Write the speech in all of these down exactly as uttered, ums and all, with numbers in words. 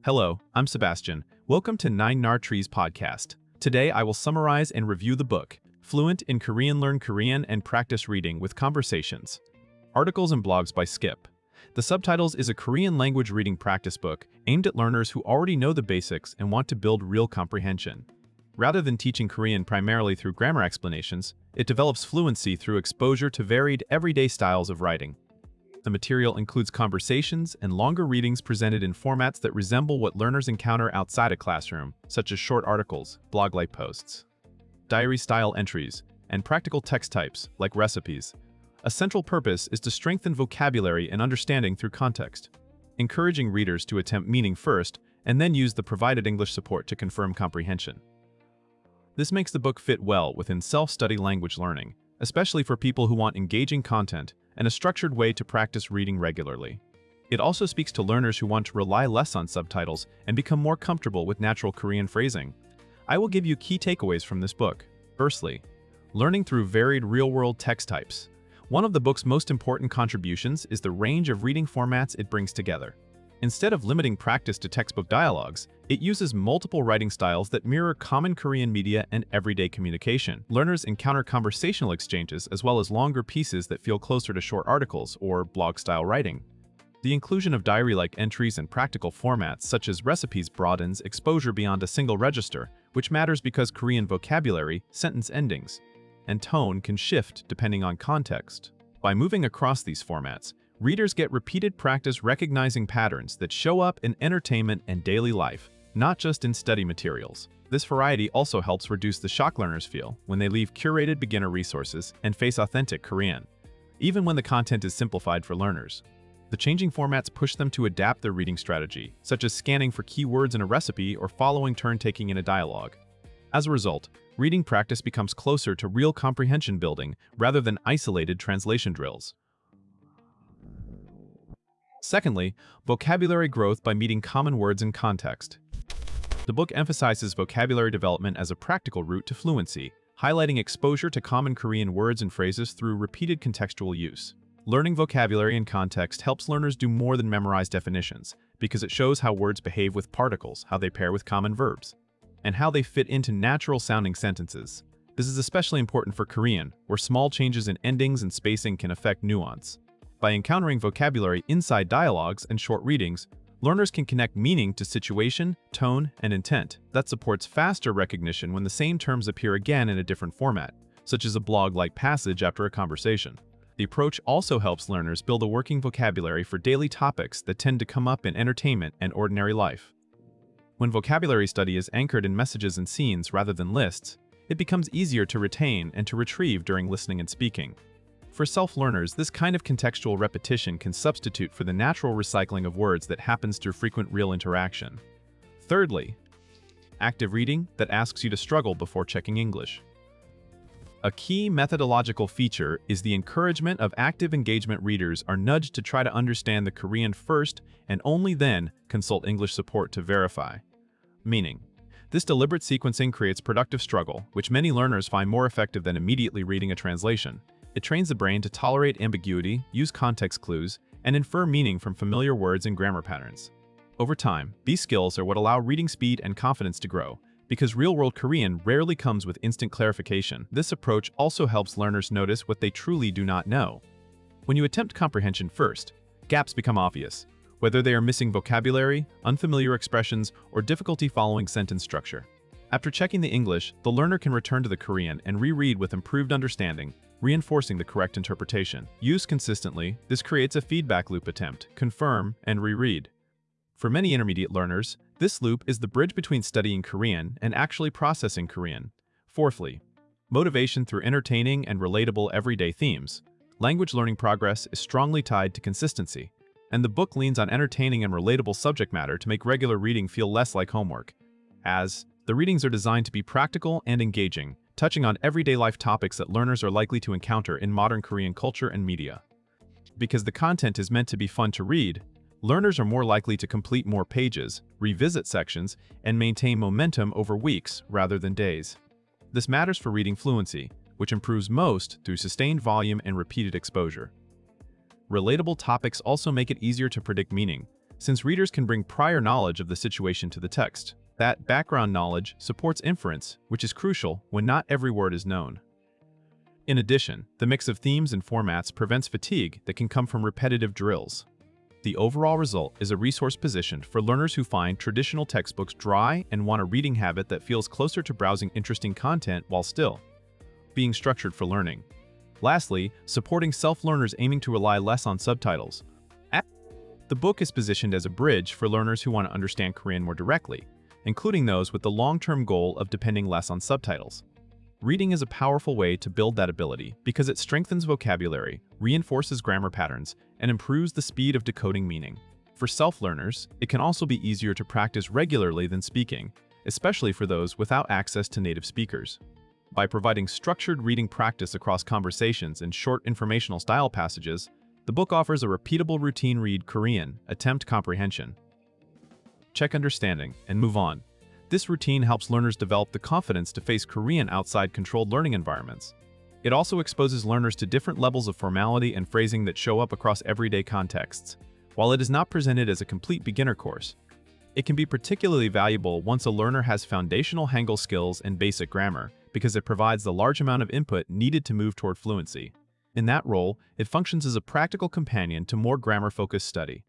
Hello, I'm Sebastian. Welcome to Nine Nar Trees podcast. Today I will summarize and review the book, Fluent in Korean Learn Korean and Practice Reading with Conversations. Articles and blogs by Skip. The Subtitles is a Korean language reading practice book aimed at learners who already know the basics and want to build real comprehension. Rather than teaching Korean primarily through grammar explanations, it develops fluency through exposure to varied, everyday styles of writing. The material includes conversations and longer readings presented in formats that resemble what learners encounter outside a classroom, such as short articles, blog-like posts, diary-style entries, and practical text types, like recipes. A central purpose is to strengthen vocabulary and understanding through context, encouraging readers to attempt meaning first and then use the provided English support to confirm comprehension. This makes the book fit well within self-study language learning, especially for people who want engaging content and a structured way to practice reading regularly. It also speaks to learners who want to rely less on subtitles and become more comfortable with natural Korean phrasing. I will give you key takeaways from this book. Firstly, learning through varied real-world text types. One of the book's most important contributions is the range of reading formats it brings together. Instead of limiting practice to textbook dialogues, it uses multiple writing styles that mirror common Korean media and everyday communication. Learners encounter conversational exchanges as well as longer pieces that feel closer to short articles or blog-style writing. The inclusion of diary-like entries and practical formats such as recipes broadens exposure beyond a single register, which matters because Korean vocabulary, sentence endings, and tone can shift depending on context. By moving across these formats, readers get repeated practice recognizing patterns that show up in entertainment and daily life, not just in study materials. This variety also helps reduce the shock learners feel when they leave curated beginner resources and face authentic Korean, even when the content is simplified for learners. The changing formats push them to adapt their reading strategy, such as scanning for keywords in a recipe or following turn-taking in a dialogue. As a result, reading practice becomes closer to real comprehension building rather than isolated translation drills. Secondly, vocabulary growth by meeting common words in context. The book emphasizes vocabulary development as a practical route to fluency, highlighting exposure to common Korean words and phrases through repeated contextual use. Learning vocabulary in context helps learners do more than memorize definitions, because it shows how words behave with particles, how they pair with common verbs, and how they fit into natural-sounding sentences. This is especially important for Korean, where small changes in endings and spacing can affect nuance. By encountering vocabulary inside dialogues and short readings, learners can connect meaning to situation, tone, and intent. That supports faster recognition when the same terms appear again in a different format, such as a blog-like passage after a conversation. The approach also helps learners build a working vocabulary for daily topics that tend to come up in entertainment and ordinary life. When vocabulary study is anchored in messages and scenes rather than lists, it becomes easier to retain and to retrieve during listening and speaking. For self-learners, this kind of contextual repetition can substitute for the natural recycling of words that happens through frequent real interaction. Thirdly, active reading that asks you to struggle before checking English. A key methodological feature is the encouragement of active engagement. Readers are nudged to try to understand the Korean first and only then consult English support to verify. Meaning, this deliberate sequencing creates productive struggle, which many learners find more effective than immediately reading a translation. It trains the brain to tolerate ambiguity, use context clues, and infer meaning from familiar words and grammar patterns. Over time, these skills are what allow reading speed and confidence to grow, because real-world Korean rarely comes with instant clarification. This approach also helps learners notice what they truly do not know. When you attempt comprehension first, gaps become obvious, whether they are missing vocabulary, unfamiliar expressions, or difficulty following sentence structure. After checking the English, the learner can return to the Korean and reread with improved understanding, reinforcing the correct interpretation. Used consistently, this creates a feedback loop: attempt, confirm, and reread. For many intermediate learners, this loop is the bridge between studying Korean and actually processing Korean. Fourthly, motivation through entertaining and relatable everyday themes. Language learning progress is strongly tied to consistency, and the book leans on entertaining and relatable subject matter to make regular reading feel less like homework, as the readings are designed to be practical and engaging, touching on everyday life topics that learners are likely to encounter in modern Korean culture and media. Because the content is meant to be fun to read, learners are more likely to complete more pages, revisit sections, and maintain momentum over weeks rather than days. This matters for reading fluency, which improves most through sustained volume and repeated exposure. Relatable topics also make it easier to predict meaning, since readers can bring prior knowledge of the situation to the text. That background knowledge supports inference, which is crucial when not every word is known. In addition, the mix of themes and formats prevents fatigue that can come from repetitive drills. The overall result is a resource positioned for learners who find traditional textbooks dry and want a reading habit that feels closer to browsing interesting content while still being structured for learning. Lastly, supporting self-learners aiming to rely less on subtitles. The book is positioned as a bridge for learners who want to understand Korean more directly, including those with the long-term goal of depending less on subtitles. Reading is a powerful way to build that ability because it strengthens vocabulary, reinforces grammar patterns, and improves the speed of decoding meaning. For self-learners, it can also be easier to practice regularly than speaking, especially for those without access to native speakers. By providing structured reading practice across conversations and short informational style passages, the book offers a repeatable routine: read Korean, attempt comprehension, check understanding, and move on. This routine helps learners develop the confidence to face Korean outside controlled learning environments. It also exposes learners to different levels of formality and phrasing that show up across everyday contexts. While it is not presented as a complete beginner course, it can be particularly valuable once a learner has foundational Hangul skills and basic grammar, because it provides the large amount of input needed to move toward fluency. In that role, it functions as a practical companion to more grammar-focused study.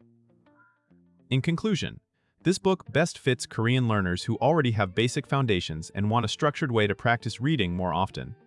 In conclusion, this book best fits Korean learners who already have basic foundations and want a structured way to practice reading more often.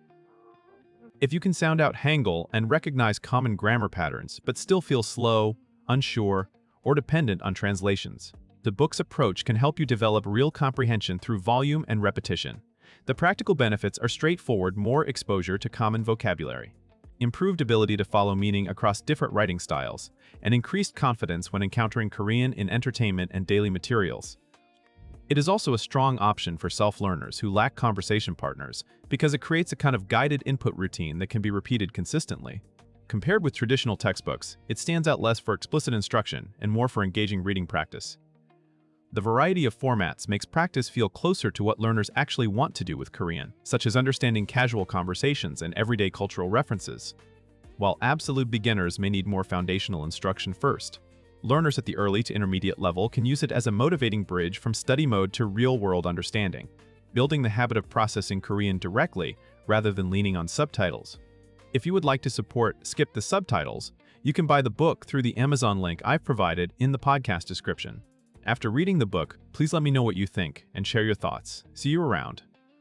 If you can sound out Hangul and recognize common grammar patterns, but still feel slow, unsure, or dependent on translations, the book's approach can help you develop real comprehension through volume and repetition. The practical benefits are straightforward: more exposure to common vocabulary, improved ability to follow meaning across different writing styles, and increased confidence when encountering Korean in entertainment and daily materials. It is also a strong option for self-learners who lack conversation partners because it creates a kind of guided input routine that can be repeated consistently. Compared with traditional textbooks, it stands out less for explicit instruction and more for engaging reading practice. The variety of formats makes practice feel closer to what learners actually want to do with Korean, such as understanding casual conversations and everyday cultural references. While absolute beginners may need more foundational instruction first, learners at the early to intermediate level can use it as a motivating bridge from study mode to real-world understanding, building the habit of processing Korean directly rather than leaning on subtitles. If you would like to support Skip the Subtitles, you can buy the book through the Amazon link I've provided in the podcast description. After reading the book, please let me know what you think and share your thoughts. See you around.